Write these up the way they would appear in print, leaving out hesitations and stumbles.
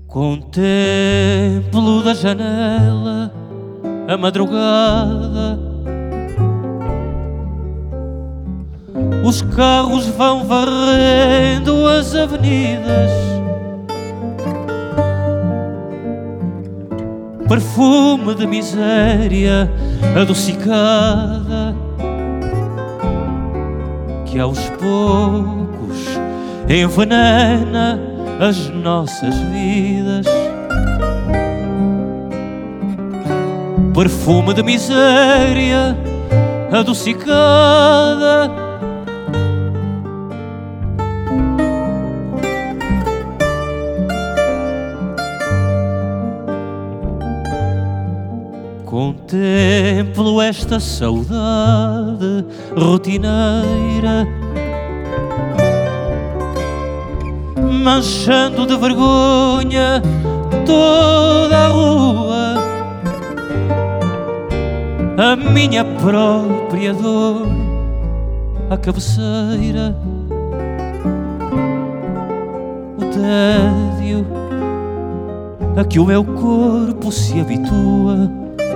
Contemplo da janela a madrugada. Os carros vão varrendo as avenidas. Perfume de miséria adocicada que aos poucos envenena as nossas vidas. Perfume de miséria adocicada contemplo esta saudade rotineira, manchando de vergonha toda a rua. A minha própria dor à cabeceira, o tédio a que o meu corpo se habitua.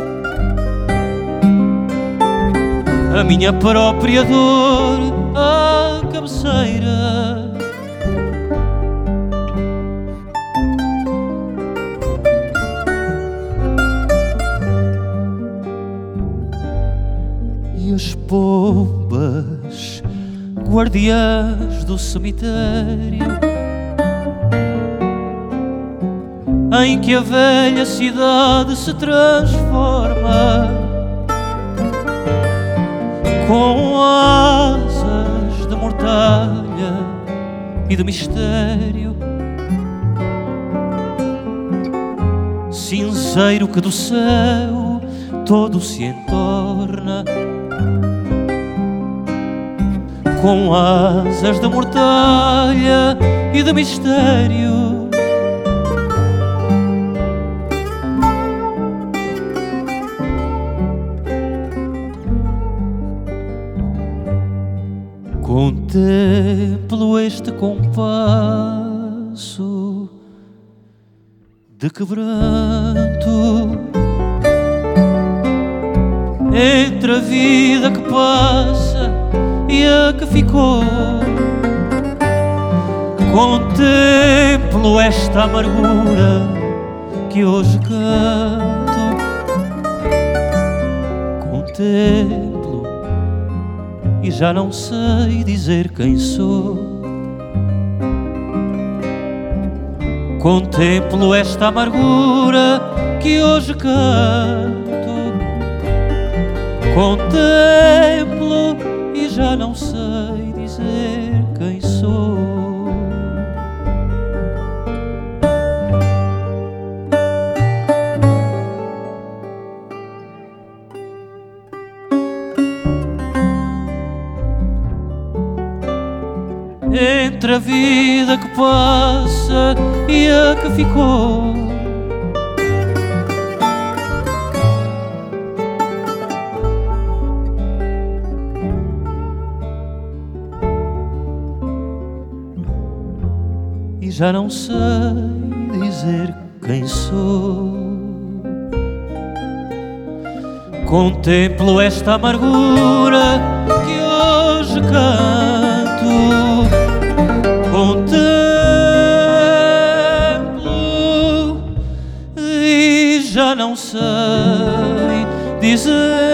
A minha própria dor à cabeceira. E as pombas guardiãs do cemitério em que a velha cidade se transforma com asas de mortalha e de mistério, cinzeiro que do céu todo se entorna, com asas de mortalha e de mistério. Contemplo este compasso de quebranto entre a vida que passa e a que ficou. Contemplo esta amargura que hoje canto. Contemplo e já não sei dizer quem sou. Contemplo esta amargura que hoje canto. Contemplo e já não sei dizer quem sou. Entre a vida que passa e a que ficou. E já não sei dizer quem sou. Contemplo esta amargura que hoje canto. Contemplo e já não sei dizer